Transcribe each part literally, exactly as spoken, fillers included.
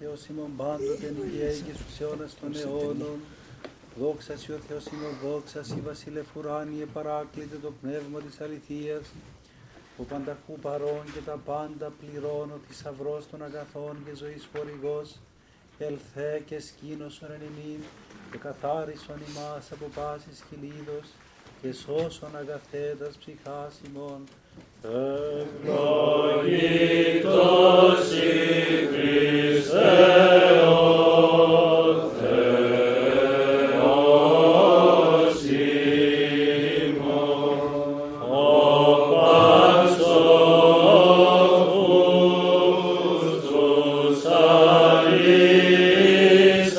Θεός ημών πάντοτε νικαίοι και στους αιώνας των αιώνων. Δόξα σοι ο Θεός ημών, δόξα σοι βασίλε φουράνιε παράκλητε το πνεύμα της αληθείας, ο πανταχού παρών και τα πάντα πληρών, ο θησαυρός των αγαθών και ζωής χορηγός, ελθέ και σκήνωσον εν ημίν και καθάρισον ημάς από πάσης κυλίδος και σώσον αγαθέτας ψυχάς ημών. Ευλογητός η Χριστέ ο Θεός ημών, ο πασόφους τους αλείς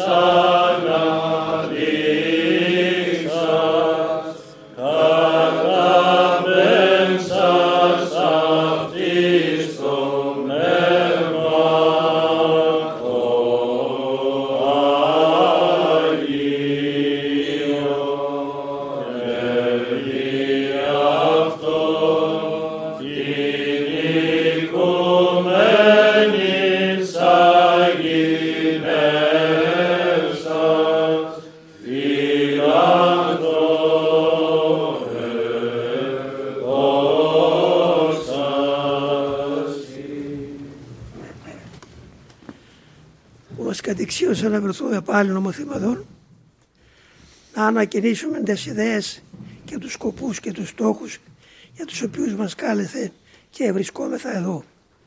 αναδείξας, καταπέμψας αυτής το πνεύμα το Άγιο, και δι' αυτό την οικουμένης αγινεύσας, φυλακτώ που μας κατηξίωσε να βρεθούμε πάλι νομοθυμαδών, να ανακοινήσουμε τις ιδέες και τους σκοπούς και τους στόχους για τους οποίους μας κάλεθε και βρισκόμεθα εδώ.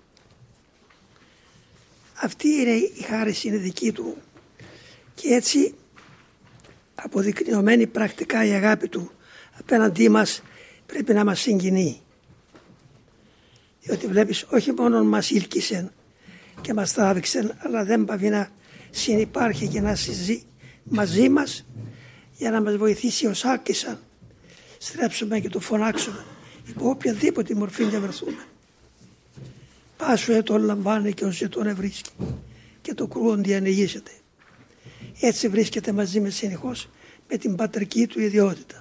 Αυτή είναι η χάρις, είναι δική του, και έτσι αποδεικνυωμένη πρακτικά η αγάπη του απέναντί μας πρέπει να μας συγκινεί. Διότι βλέπεις, όχι μόνο μας ήλκησε και μας τράβηξε, αλλά δεν πάβει να συνυπάρχει και να συζεί μαζί μας για να μας βοηθήσει ως άκησα στρέψουμε και το φωνάξουμε υπό οποιαδήποτε μορφή να βρεθούμε. Πάσου ετών λαμβάνει και ως ετών ευρίσκει και το κρούον διανοιγήσεται. Έτσι βρίσκεται μαζί με συνεχώς με την πατρική του ιδιότητα.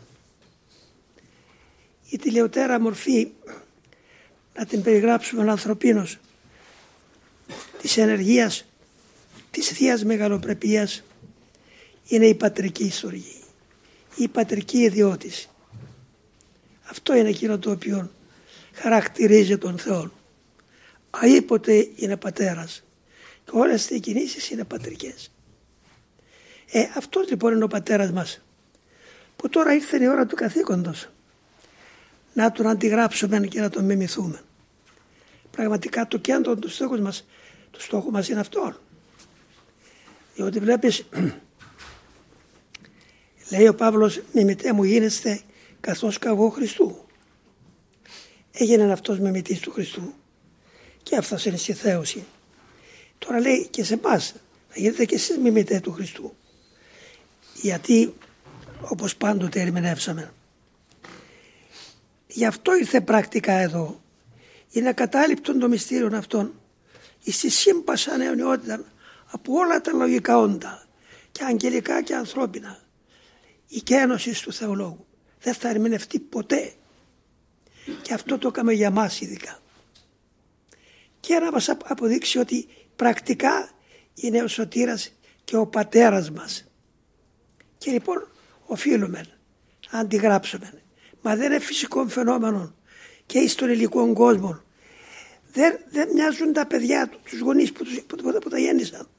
Η τηλεοτέρα μορφή, να την περιγράψουμε ανθρωπίνως, της ενεργείας, της θείας μεγαλοπρεπίας, είναι η πατρική ιστορία, η πατρική ιδιότηση. Αυτό είναι εκείνο το οποίο χαρακτηρίζει τον Θεό. Αήποτε είναι πατέρας και όλες οι κινήσεις είναι πατρικές. Ε, αυτός λοιπόν είναι ο πατέρας μας, που τώρα ήρθε η ώρα του καθήκοντος να τον αντιγράψουμε και να τον μιμηθούμε. Πραγματικά το κέντρο του στόχου μας, του στόχου μας είναι αυτό. Διότι βλέπεις, λέει ο Παύλος, μιμητέ μου γίνεστε καθώς και εγώ Χριστού. Έγινε αυτός μιμητής του Χριστού και έφτασε στη θέωση. Τώρα λέει και σε εμάς να γίνετε και εσείς μιμητέ του Χριστού. Γιατί όπως πάντοτε ερμηνεύσαμε, γι' αυτό ήρθε πρακτικά εδώ. Είναι ακατάληπτον το μυστήριο αυτών στη σύμπασα αιωνιότητα από όλα τα λογικά όντα και αγγελικά και ανθρώπινα. Η κένωση του Θεολόγου δεν θα ερμηνευτεί ποτέ, και αυτό το έκαμε για μας ειδικά, και να μας αποδείξει ότι πρακτικά είναι ο σωτήρας και ο πατέρας μας. Και λοιπόν οφείλουμε να αντιγράψουμε. Μα δεν είναι φυσικό φαινόμενο και στον υλικό κόσμο. Δεν, δεν μοιάζουν τα παιδιά του, τους γονείς που, τους, που, που, που τα γέννησαν.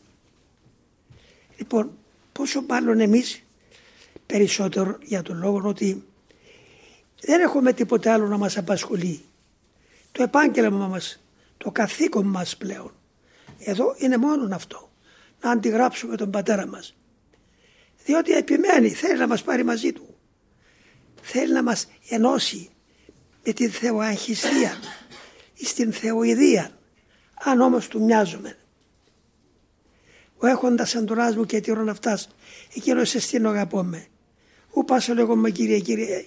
Λοιπόν, πόσο μάλλον εμείς, περισσότερο για τον λόγο ότι δεν έχουμε τίποτε άλλο να μας απασχολεί. Το επάγγελμα μας, το καθήκον μας πλέον, εδώ είναι μόνο αυτό, να αντιγράψουμε τον πατέρα μας. Διότι επιμένει, θέλει να μας πάρει μαζί του. Θέλει να μας ενώσει με την θεοαγχιστία, στην θεοειδία, αν όμως του μοιάζουμε. Ο έχοντας εντολάς μου και τυρών αυτάς, εκείνος σε στήνω αγαπώ με. Ού πάσα λέγω με κύριε, κύριε.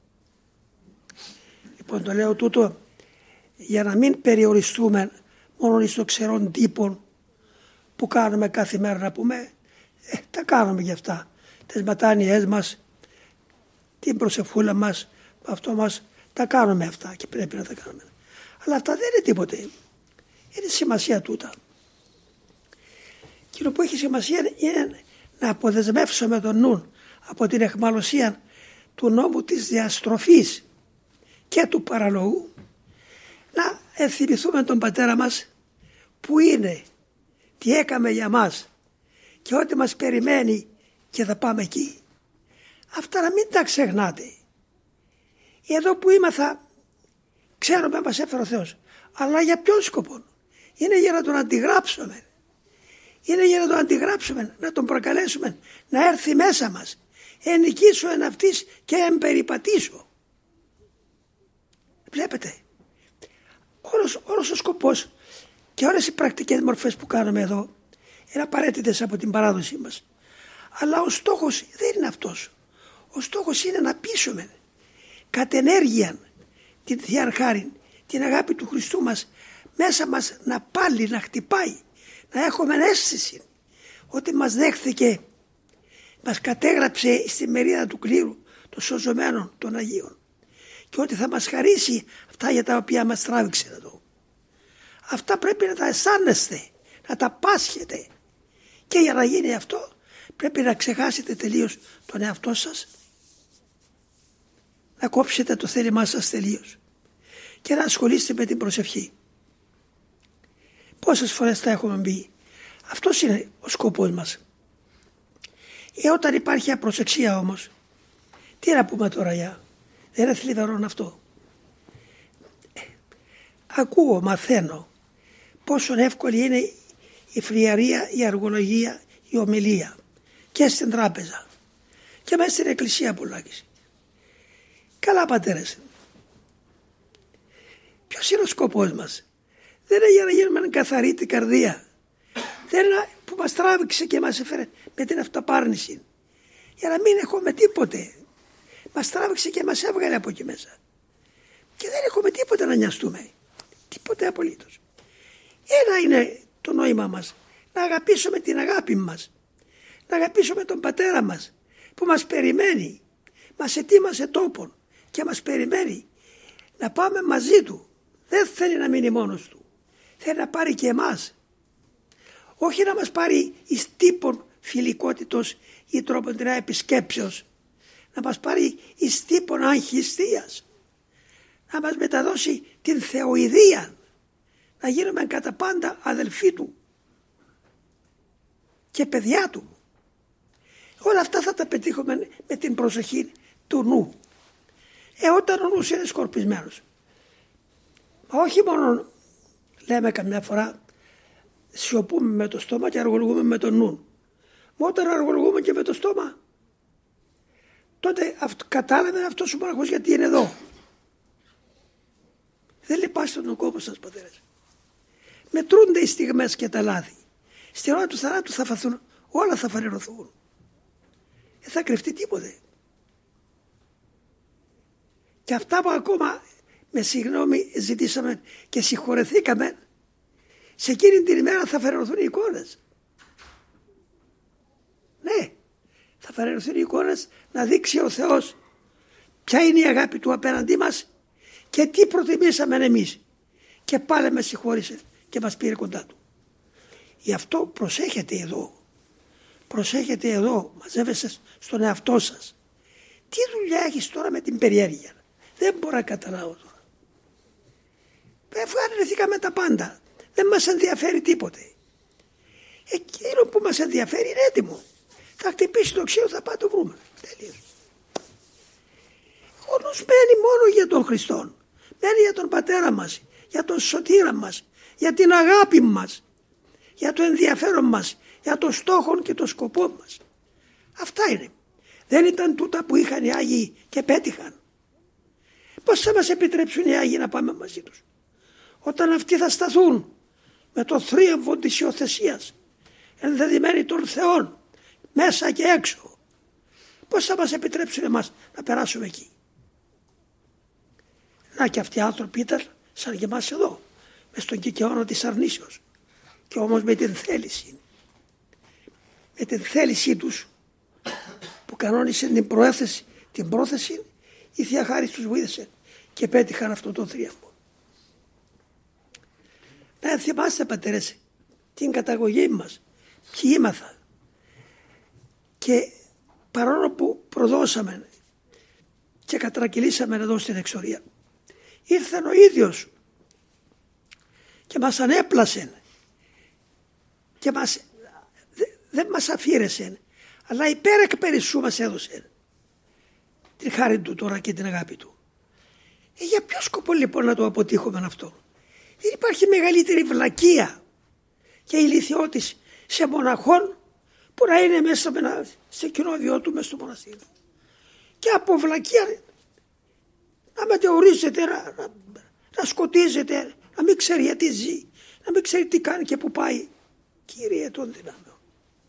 Λοιπόν, το λέω τούτο για να μην περιοριστούμε μόνο στο ξερόν τύπων που κάνουμε κάθε μέρα, να πούμε, ε, τα κάνουμε γι' αυτά. Τις ματάνιές μας, την προσευχούλα μας, αυτό μας, τα κάνουμε αυτά και πρέπει να τα κάνουμε. Αλλά αυτά δεν είναι τίποτε. Είναι σημασία τούτα. Εκείνο που έχει σημασία είναι να αποδεσμεύσουμε τον νου από την αιχμαλωσία του νόμου της διαστροφής και του παραλογού, να ενθυμηθούμε τον πατέρα μας που είναι, τι έκαμε για μας και ό,τι μας περιμένει και θα πάμε εκεί. Αυτά να μην τα ξεχνάτε. Εδώ που είμαθα ξέρουμε μας έφερε ο Θεός, αλλά για ποιον σκοπό? Είναι για να τον αντιγράψουμε. Είναι για να τον αντιγράψουμε, να τον προκαλέσουμε να έρθει μέσα μας. Ενοικήσω εν αυτής και εμπεριπατήσω. Βλέπετε, όλος, όλος ο σκοπός και όλες οι πρακτικές μορφές που κάνουμε εδώ είναι απαραίτητες από την παράδοσή μας. Αλλά ο στόχος δεν είναι αυτός. Ο στόχος είναι να πείσουμε κατ' ενέργεια την Θεία Χάριν, την αγάπη του Χριστού μας μέσα μας να πάλι να χτυπάει, να έχουμε αίσθηση ότι μας δέχθηκε, μας κατέγραψε στη μερίδα του κλήρου των σωζωμένων των Αγίων και ότι θα μας χαρίσει αυτά για τα οποία μας τράβηξε εδώ. Αυτά πρέπει να τα αισθάνεστε, να τα πάσχετε, και για να γίνει αυτό πρέπει να ξεχάσετε τελείως τον εαυτό σας, να κόψετε το θέλημά σας τελείως και να ασχολείστε με την προσευχή. Πόσες φορές τα έχουμε μπει? Αυτός είναι ο σκοπός μας. Ε, όταν υπάρχει απροσεξία όμως, τι να πούμε τώρα για, δεν είναι θλιβερό αυτό? Ε, ακούω, μαθαίνω πόσο εύκολη είναι η φλιαρία, η αργολογία, η ομιλία και στην τράπεζα και μέσα στην εκκλησία πουλάκης. Καλά πατέρες, ποιος είναι ο σκοπός μας? Δεν είναι για να γίνουμε καθαρή την καρδία, δεν είναι που μας τράβηξε και μας έφερε με την αυταπάρνηση για να μην έχουμε τίποτε. Μας τράβηξε και μας έβγαλε από εκεί μέσα και δεν έχουμε τίποτε να νοιαστούμε, τίποτε απολύτως. Ένα είναι το νόημα μας, να αγαπήσουμε την αγάπη μας, να αγαπήσουμε τον πατέρα μας που μας περιμένει, μας ετοίμασε τόπον και μας περιμένει να πάμε μαζί του. Δεν θέλει να μείνει μόνος του, θέλει να πάρει και εμάς, όχι να μας πάρει εις τύπον φιλικότητος ή τρόποντριά επισκέψεως, να μας πάρει εις τύπον αγχιστίας, να μας μεταδώσει την θεοειδία, να γίνουμε κατά πάντα αδελφοί του και παιδιά του. Όλα αυτά θα τα πετύχουμε με την προσοχή του νου. Ε, όταν ο νους είναι σκορπισμένος, μα όχι μόνο λέμε καμιά φορά σιωπούμε με το στόμα και αργολογούμε με τον νου, μα όταν αργολογούμε και με το στόμα, τότε αυτ, κατάλαβε αυτός ο μοναχός γιατί είναι εδώ. Δεν λυπάστε τον κόπο σας πατέρες. Μετρούνται οι στιγμές και τα λάθη. Στην ώρα του θανάτου θα φαθούν, όλα θα φανερωθούν. Δεν θα κρυφτεί τίποτε. Και αυτά που ακόμα με συγγνώμη ζητήσαμε και συγχωρεθήκαμε, σε εκείνη την ημέρα θα φανερωθούν οι εικόνες. Ναι, θα φανερωθούν οι εικόνες να δείξει ο Θεός ποια είναι η αγάπη του απέναντί μας και τι προτιμήσαμε εμείς. Και πάλι με συγχώρησε και μας πήρε κοντά του. Γι' αυτό προσέχετε εδώ. Προσέχετε εδώ, μαζεύεστε στον εαυτό σας. Τι δουλειά έχεις τώρα με την περιέργεια? Δεν μπορώ να καταλάβω τώρα. Ευχαριστηθήκαμε τα πάντα. Δεν μας ενδιαφέρει τίποτε. Εκείνο που μας ενδιαφέρει είναι έτοιμο. Θα χτυπήσει το ξύλο, θα πάει το βρούμε. Τελείως. Ο νους μένει μόνο για τον Χριστό. Μένει για τον Πατέρα μας, για τον Σωτήρα μας, για την αγάπη μας, για το ενδιαφέρον μας, για το στόχο και το σκοπό μας. Αυτά είναι. Δεν ήταν τούτα που είχαν οι Άγιοι και πέτυχαν. Πώς θα μας επιτρέψουν οι Άγιοι να πάμε μαζί τους? Όταν αυτοί θα σταθούν με το θρίαμβο της υιοθεσίας, ενδεδειμένοι των Θεών, μέσα και έξω, πώς θα μας επιτρέψουν εμάς να περάσουμε εκεί? Να και αυτοί οι άνθρωποι ήταν σαν και εμάς εδώ, μες στον κικαιώνα της αρνήσεως, και όμως με την θέληση, με την θέλησή τους που κανόνισε την προέθεση, την πρόθεση, η Θεία Χάρις τους βοήθησε και πέτυχαν αυτό το θρίαμβο. Να θυμάστε πατέρες την καταγωγή μας, και ήμαθα. Και παρόλο που προδώσαμε και κατρακυλήσαμε εδώ στην εξορία, ήρθε ο ίδιος και μας ανέπλασε και μας, δε, δεν μας αφήρεσε, αλλά υπέρ εκ περισσού μας έδωσε την χάρη του τώρα και την αγάπη του. Ε, για ποιο σκοπό λοιπόν να το αποτύχουμε αυτό? Δεν υπάρχει μεγαλύτερη βλακεία και ηλιθιώτης σε μοναχόν που να είναι μέσα με ένα, σε κοινόβιό του μέσα στο μοναστήρι. Και από βλακεία να μετεωρίζεται, να, να, να σκοτίζεται, να μην ξέρει γιατί ζει, να μην ξέρει τι κάνει και που πάει. Κύριε των δυνάμεων.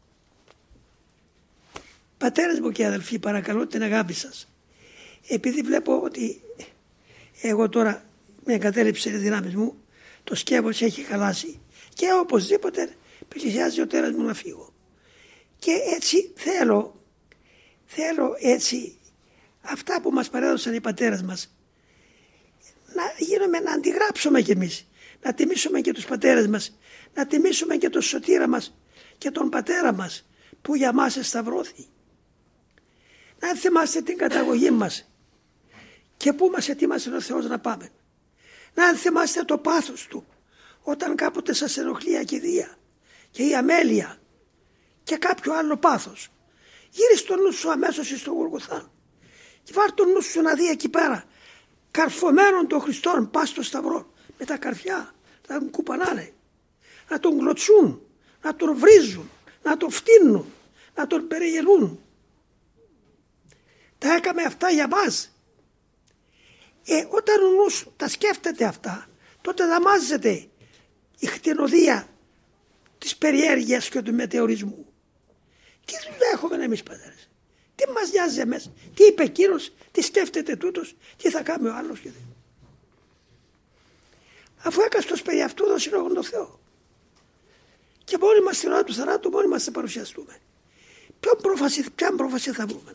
Πατέρες μου και αδελφοί, παρακαλώ την αγάπη σας. Επειδή βλέπω ότι εγώ τώρα με εγκατέλειψε οι δυνάμεις μου, το σκεύος έχει χαλάσει και οπωσδήποτε πλησιάζει ο τέρας μου να φύγω. Και έτσι θέλω, θέλω έτσι αυτά που μας παρέδωσαν οι πατέρες μας να γίνουμε, να αντιγράψουμε κι εμείς, να τιμήσουμε και τους πατέρες μας, να τιμήσουμε και τον σωτήρα μας και τον πατέρα μας που για μας εσταυρώθη. Να θυμάστε την καταγωγή μας και πού μας ετοίμασε ο Θεός να πάμε. Να θυμάστε το πάθος του όταν κάποτε σας ενοχλεί η ακηδία και η αμέλεια και κάποιο άλλο πάθος. Γύρι στο νου σου αμέσως στο Γολγοθά και βάρ' το νου σου να δει εκεί πέρα καρφωμένον των Χριστών πας στο σταυρό με τα καρφιά να τον κουπανάνε, να τον γλωτσούν, να τον βρίζουν, να τον φτύνουν, να τον περιγελούν. Τα έκαμε αυτά για μας. Ε, όταν ο νους τα σκέφτεται αυτά, τότε δαμάζεται η χτενοδία της περιέργειας και του μετεωρισμού. Τι δουλειά έχουμε εμείς πατέρες? Τι μας νοιάζει εμείς? Τι είπε εκείνος? Τι σκέφτεται τούτος? Τι θα κάνει ο άλλος? Και αφού έκαστος περί αυτού δώσει λόγον τον Θεό. Και μόνοι μας στην ώρα του θανάτου μόνοι μας θα παρουσιαστούμε. Ποιον πρόφαση, ποιαν πρόφαση θα βρούμε?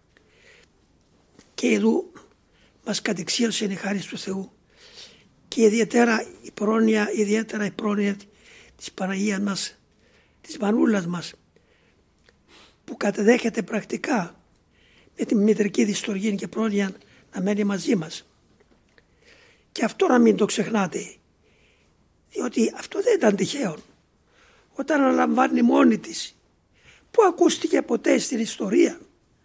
Και εδώ μας κατεξίωσε η χάρη του Θεού και ιδιαίτερα η πρόνοια, ιδιαίτερα η πρόνοια της Παναγίας μας, της Μανούλας μας, που κατεδέχεται πρακτικά με τη μητρική δυστοργία και πρόνοια να μένει μαζί μας. Και αυτό να μην το ξεχνάτε, διότι αυτό δεν ήταν τυχαίο. Όταν αναλαμβάνει μόνη της, που ακούστηκε ποτέ στην ιστορία,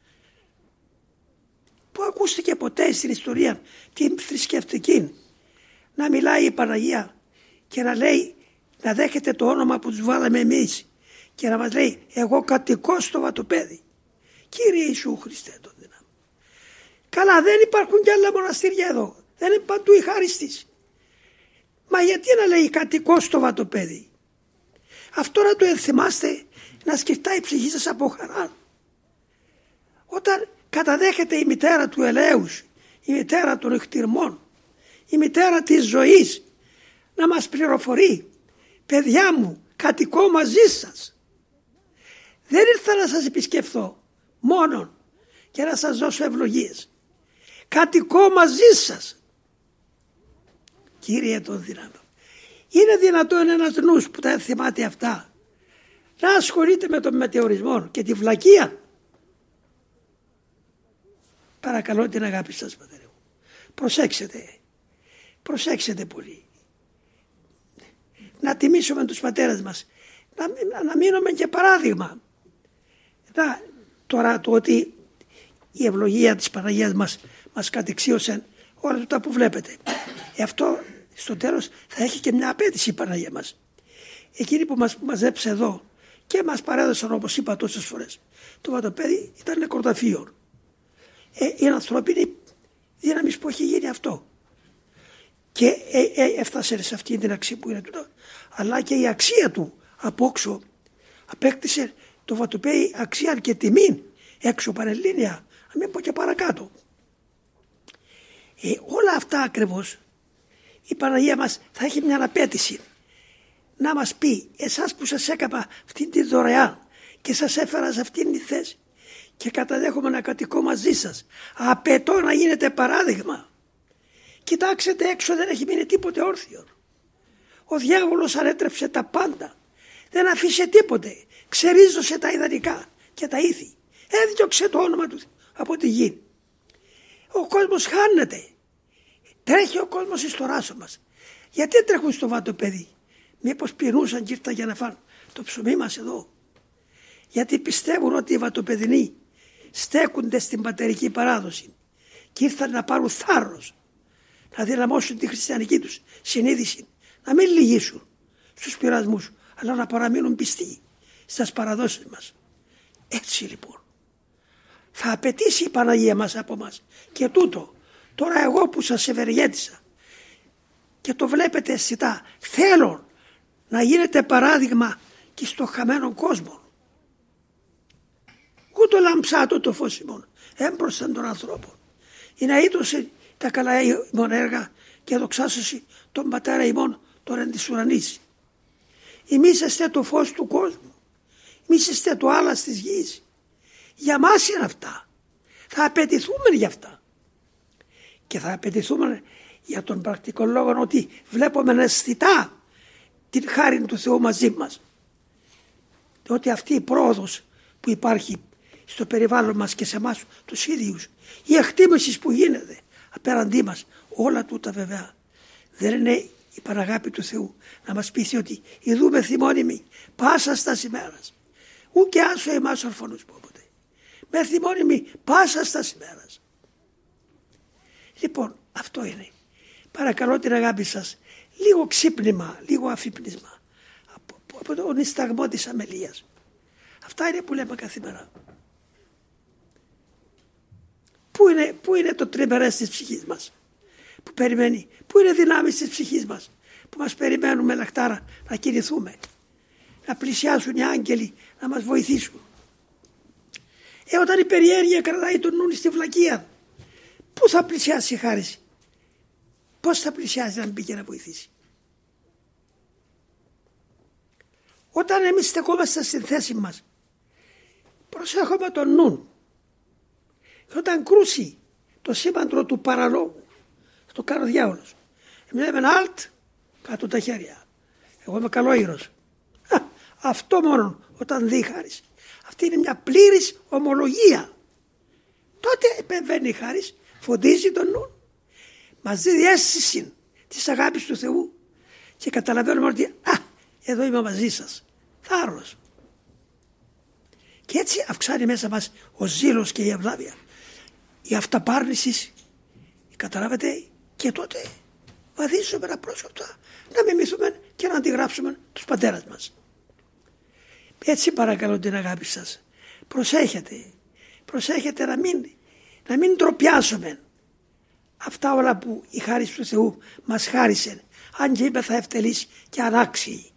που ακούστηκε ποτέ στην ιστορία την θρησκευτική, να μιλάει η Παναγία και να λέει, να δέχεται το όνομα που τους βάλαμε εμείς και να μας λέει, εγώ κατοικώ στο Βατοπέδι. Κύριε Ιησού Χριστέ τον δυνάμει. Καλά, δεν υπάρχουν κι άλλα μοναστήρια εδώ, δεν είναι παντού η χάρη της. Μα γιατί να λέει κατοικώ στο Βατοπέδι? Αυτό να το ενθυμάστε, να σκεφτάει η ψυχή σας από χαρά. Όταν καταδέχεται η μητέρα του ελέους, η μητέρα των εκτιρμών, η μητέρα της ζωής, να μας πληροφορεί, παιδιά μου, κατοικώ μαζί σας. Δεν ήρθα να σας επισκεφθώ μόνον και να σας δώσω ευλογίες. Κατοικώ μαζί σας. Κύριε των δυνάμεων, είναι δυνατόν ένας νους που τα θυμάται αυτά να ασχολείται με τον μετεωρισμό και τη βλακεία? Παρακαλώ την αγάπη σας πατέρα μου. Προσέξτε, προσέξτε πολύ. Να τιμήσουμε τους πατέρες μας, να, να μείνουμε και παράδειγμα. Να, τώρα το ότι η ευλογία της Παναγίας μας μας κατεξίωσε όλα αυτά που βλέπετε. Ε, αυτό στο τέλος θα έχει και μια απέτηση η Παναγία μας. Εκείνοι που μας μαζέψε εδώ και μας παρέδωσαν, όπως είπα τόσες φορές, το Βατοπέδι ήταν νεκροταφείο. Ε, η ανθρώπινη δύναμη που έχει γίνει αυτό. Και ε, ε, έφτασε σε αυτή την αξία που είναι τούτο, αλλά και η αξία του απόξω απέκτησε το Βατοπέδι αξία και τιμή έξω Πανελλήνια, να μην πω και παρακάτω. Ε, όλα αυτά ακριβώς η Παναγία μας θα έχει μια απέτηση να μας πει, εσάς που σας έκανα αυτήν τη δωρεά και σας έφερα σε αυτήν τη θέση και καταδέχομαι να κατοικώ μαζί σας, απαιτώ να γίνετε παράδειγμα. Κοιτάξτε έξω, δεν έχει μείνει τίποτε όρθιο. Ο διάβολος ανέτρεψε τα πάντα. Δεν αφήσε τίποτε. Ξερίζωσε τα ιδανικά και τα ήθη. Έδιωξε το όνομα του από τη γη. Ο κόσμος χάνεται. Τρέχει ο κόσμος εις το ράσο μας. Γιατί τρέχουν στο βάτο, παιδί? Μήπως πεινούσαν και ήρθαν για να φάνε το ψωμί μας εδώ? Γιατί πιστεύουν ότι οι βατοπεδινοί στέκονται στην πατερική παράδοση και ήρθαν να πάρουν θάρρος, να δυναμώσουν τη χριστιανική τους συνείδηση, να μην λυγίσουν στους πειρασμούς, αλλά να παραμείνουν πιστοί στις παραδόσεις μας. Έτσι λοιπόν θα απαιτήσει η Παναγία μας από μας. Και τούτο τώρα εγώ που σας ευεργέτησα και το βλέπετε αισθητά, θέλω να γίνετε παράδειγμα και στο χαμένο κόσμο. Ούτω λαμψάτο το φως ημών έμπροσθεν των ανθρώπων, ή να ήτωσε τα καλά ημών έργα και δοξάσωση τον πατέρα ημών τον εν της ουρανής. Εμείς είστε το φως του κόσμου, εμείς είστε το άλας της γης. Για μας είναι αυτά. Θα απαιτηθούμε για αυτά. Και θα απαιτηθούμε για τον πρακτικό λόγο ότι βλέπουμε αισθητά την χάρη του Θεού μαζί μας. Ότι αυτή η πρόοδος που υπάρχει στο περιβάλλον μας και σε εμάς τους ίδιους, η εκτίμηση που γίνεται απέναντί μας, όλα τούτα βέβαια δεν είναι η παραγάπη του Θεού να μας πείθει ότι ειδούμε θυμώνυμοι πάσα στα ημέρας. Ου και άσο εμάς ορφανούς πόποτε. Με θυμώνυμοι πάσα στα ημέρας. Λοιπόν, αυτό είναι. Παρακαλώ την αγάπη σας, λίγο ξύπνημα, λίγο αφύπνισμα από, από τον ισταγμό της αμελίας. Αυτά είναι που λέμε καθημερινά. Πού είναι, πού είναι το τριμερές της ψυχής μας που περιμένει, πού είναι δυνάμεις της ψυχής μας που μας περιμένουν με λαχτάρα να κινηθούμε, να πλησιάσουν οι άγγελοι να μας βοηθήσουν. Ε, όταν η περιέργεια κρατάει τον νου στη βλακεία, πού θα πλησιάσει η χάρις? Πώς θα πλησιάσει να μπει και να βοηθήσει? Όταν εμείς στεκόμαστε στη θέση μας, προσέχουμε τον νου. Και όταν κρούσει το σήμαντρο του παραλόγου, θα το κάνω διάολος. Εμείς λέμε αλτ, κάτω τα χέρια. Εγώ είμαι καλόγυρος. Αυτό μόνο όταν δει η χάρις. Αυτή είναι μια πλήρης ομολογία. Τότε επεμβαίνει η χάρις, φωτίζει τον νου, μας δίνει αίσθηση της αγάπης του Θεού και καταλαβαίνουμε ότι α, εδώ είμαι μαζί σας. Θάρρος. Και έτσι αυξάνει μέσα μας ο ζήλος και η ευλάβεια. Η αυταπάρνηση, καταλάβετε, και τότε βαδίζουμε απρόσωπτα να μιμηθούμε και να αντιγράψουμε τους πατέρας μας. Έτσι παρακαλώ την αγάπη σας. Προσέχετε, προσέχετε να μην, να μην ντροπιάσουμε αυτά όλα που η χάρις του Θεού μας χάρισε, αν και είμαι θα ευτελείς και ανάξιοι.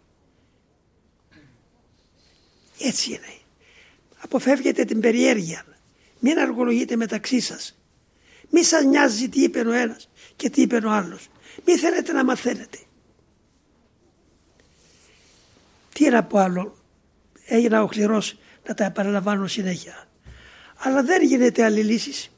Έτσι είναι. Αποφεύγετε την περιέργεια. Μην αργολογείτε μεταξύ σας. Μη σας νοιάζει τι είπε ο ένας και τι είπε ο άλλος. Μη θέλετε να μαθαίνετε. Τι να πω άλλο. Έγινα οχληρός να τα επαναλαμβάνω συνέχεια. Αλλά δεν γίνεται άλλη λύση.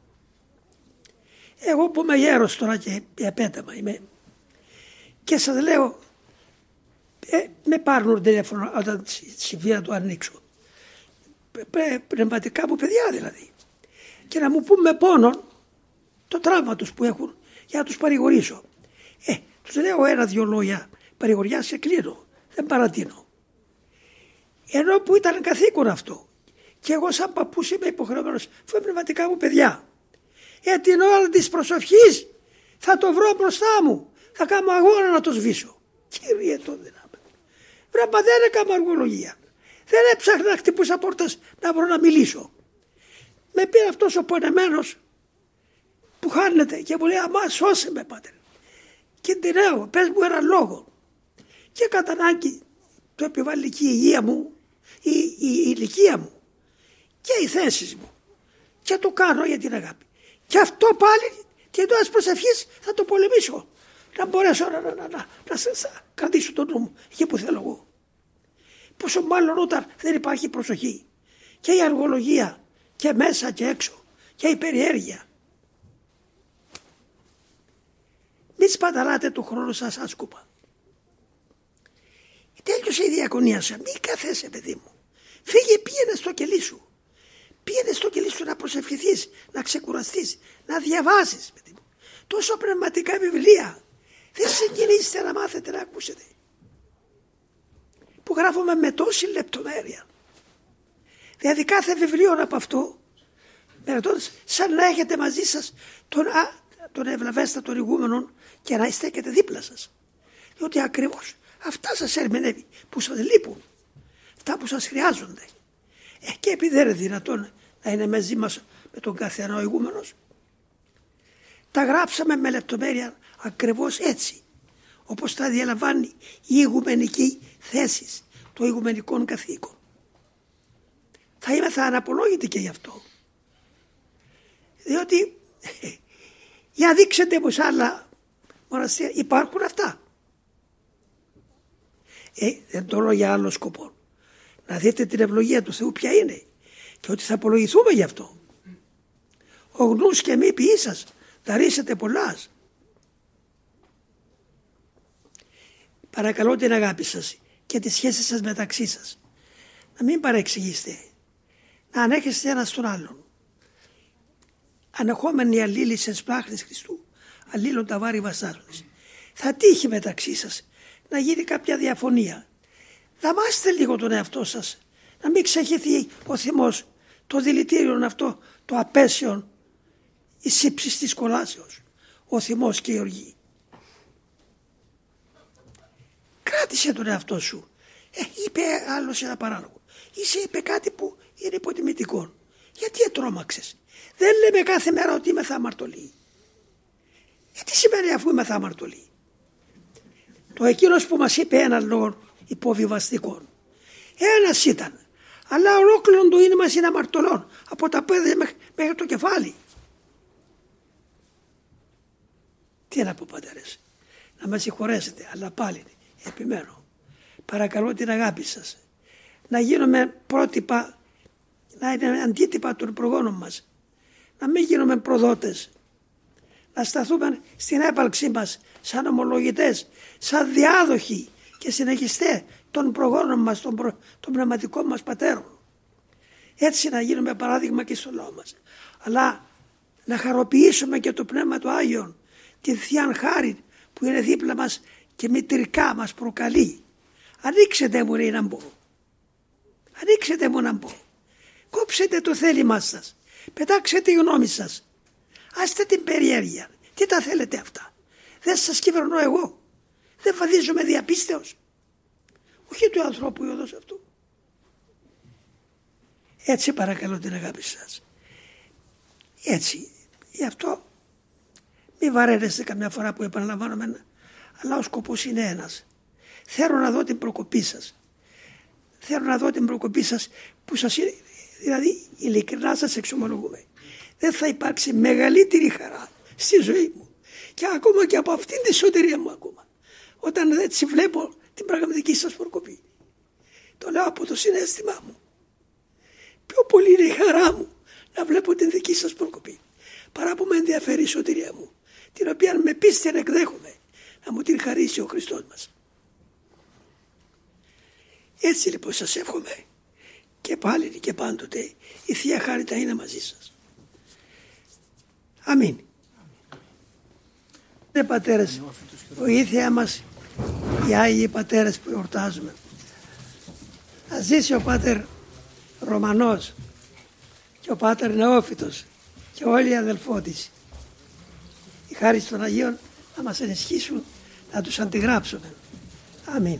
Εγώ που είμαι γέρος τώρα και επέταμα είμαι. Και σας λέω, ε, με πάρουν τηλέφωνο όταν συμβεί να το ανοίξω. Πνευματικά μου παιδιά δηλαδή. Και να μου πούν με πόνο το τραύμα τους που έχουν για να τους παρηγορήσω. Ε, τους λέω ένα-δυο λόγια παρηγοριά, σε κλείνω. Δεν παρατείνω. Ενώ που ήταν καθήκον αυτό. Και εγώ σαν παππούς είμαι υποχρεωμένος, αφού είναι πνευματικά μου παιδιά. Ε, την ώρα της προσευχής θα το βρω μπροστά μου. Θα κάνω αγώνα να το σβήσω. Κύριε το δυνάμει. Βρε, μα δεν έκανα αργολογία. Δεν έψαχνα να χτυπούσα πόρτας να βρω να μιλήσω. Με πήρε αυτός ο πονεμένος που χάνεται και μου λέει αμά σώσε με πάτερ. Και την λέω πες μου έναν λόγο. Και κατά ανάγκη το επιβάλλει και η υγεία μου, η, η, η ηλικία μου και οι θέσεις μου. Και το κάνω για την αγάπη. Και αυτό πάλι την ώρα της προσευχής θα το πολεμήσω. Να μπορέσω να, να, να, να, να, να κρατήσω τον νου μου εκεί που θέλω εγώ. Πόσο μάλλον όταν δεν υπάρχει προσοχή. Και η αργολογία και μέσα και έξω και η περιέργεια. Μην σπαταλάτε το χρόνο σας άσκοπα. Τέλειωσε η διακονία σου. Μην κάθεσαι, παιδί μου. Φύγε, πήγαινε στο κελί σου. Πήγαινε στο κελί σου να προσευχηθείς, να ξεκουραστείς, να διαβάσεις, παιδί μου. Τόσο πνευματικά βιβλία. Δεν συγκινήσετε να μάθετε να ακούσετε. Που γράφουμε με τόση λεπτομέρεια. Δηλαδή κάθε βιβλίο από αυτό, σαν να έχετε μαζί σας τον, α, τον ευλαβέστατο ηγούμενο και να στέκετε δίπλα σας. Διότι ακριβώς αυτά σας ερμηνεύει που σας λείπουν. Αυτά που σας χρειάζονται. Ε, και επειδή δεν είναι δυνατόν να είναι μαζί μας με τον καθένα ο ηγούμενος, τα γράψαμε με λεπτομέρεια ακριβώς έτσι, όπως τα διαλαμβάνει η ηγουμενική θέση των ηγουμενικών καθήκων. Θα είμαι θα αναπολόγητη και γι' αυτό. Διότι για δείξετε μου σε άλλα μοναστήρια υπάρχουν αυτά. Ε, δεν το λέω για άλλο σκοπό. Να δείτε την ευλογία του Θεού ποια είναι και ότι θα απολογηθούμε γι' αυτό. Ο γνούς και μη ποιή σας δαρήσετε πολλάς. Παρακαλώ την αγάπη σας και τις σχέσεις σας μεταξύ σας. Να μην παρεξηγήσετε. Να ανέχεστε ένας τον άλλον. Ανεχόμενοι αλλήλοι σε σπλάχνης Χριστού, αλλήλων τα βάρη βασάζονες. Θα τύχει μεταξύ σας να γίνει κάποια διαφωνία. Δαμάστε λίγο τον εαυτό σας. Να μην ξεχυθεί ο θυμός, το δηλητήριο αυτό, το απέσιον, εις ύψης της κολάσεως, ο θυμός και η οργή. Κράτησε τον εαυτό σου. Ε, είπε άλλος ένα παράλογο. Είσαι είπε κάτι που είναι υποτιμητικό. Γιατί ετρώμαξες. Δεν λέμε κάθε μέρα ότι είμαι θα αμαρτωλή. Ε, τι σημαίνει αφού είμαι θα αμαρτωλή. Το εκείνος που μας είπε έναν λόγο υποβιβαστικό. Ένας ήταν. Αλλά ολόκληρον το είναι μας είναι αμαρτωλών. Από τα πόδια μέχρι το κεφάλι. Τι να πω πατέρες. Να με συγχωρέσετε. Αλλά πάλι επιμένω. Παρακαλώ την αγάπη σας. Να γίνουμε πρότυπα. Να είναι αντίτυπα των προγόνων μας. Να μην γίνουμε προδότες. Να σταθούμε στην έπαλξή μας σαν ομολογητές, σαν διάδοχοι και συνεχιστές των προγόνων μας, των, προ... των πνευματικών μας πατέρων. Έτσι να γίνουμε παράδειγμα και στο λαό μας. Αλλά να χαροποιήσουμε και το Πνεύμα του Άγιον, την Θείαν Χάριν που είναι δίπλα μας και μητρικά μας προκαλεί. Ανοίξετε μου λέει να μπω. Ανοίξετε μου να μπω. Κόψετε το θέλημά σας. Πετάξτε τη γνώμη σας. Άστε την περιέργεια. Τι τα θέλετε αυτά. Δεν σας κυβερνώ εγώ. Δεν βαδίζομαι διαπίστεως. Όχι του ανθρώπου ιωδός αυτού. Έτσι παρακαλώ την αγάπη σας. Έτσι. Γι' αυτό μη βαραίνεστε καμιά φορά που επαναλαμβάνομαι. Αλλά ο σκοπός είναι ένας. Θέλω να δω την προκοπή σας. Θέλω να δω την προκοπή σας που σας είναι. Δηλαδή ειλικρινά σας εξομολογούμε. Δεν θα υπάρξει μεγαλύτερη χαρά στη ζωή μου. Και ακόμα και από αυτήν τη σωτηρία μου ακόμα. Όταν έτσι βλέπω την πραγματική σας προκοπή. Το λέω από το συναίσθημά μου. Πιο πολύ είναι η χαρά μου να βλέπω την δική σας προκοπή. Παρά που με ενδιαφέρει η σωτηρία μου. Την οποία με πίστη εκδέχομαι να μου την χαρίσει ο Χριστός μας. Έτσι λοιπόν σας εύχομαι. Και πάλι και πάντοτε η Θεία Χάρη θα είναι μαζί σας. Αμήν. Ναι, πατέρες, βοήθεια μας οι Άγιοι Πατέρες που εορτάζουμε. Να ζήσει ο Πάτερ Ρωμανός και ο Πάτερ Νεόφυτος και όλοι οι αδελφότης. Η χάρη των Αγίων να μας ενισχύσουν να τους αντιγράψουμε. Αμήν.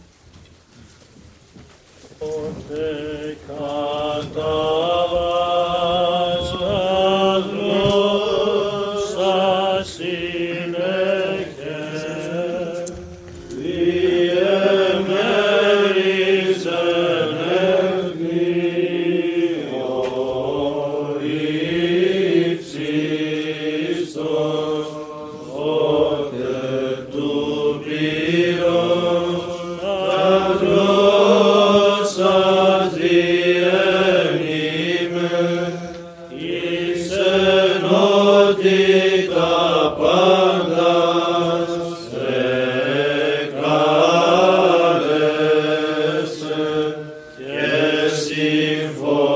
Ότε καταβάσας γλώσσα συνέχε, διεμέριζεν ευγείο ύψιστος, ότε του πυρός τα γλώσσας διένυμε, εις ενότητα πάντα σε καλέ. συμφωνία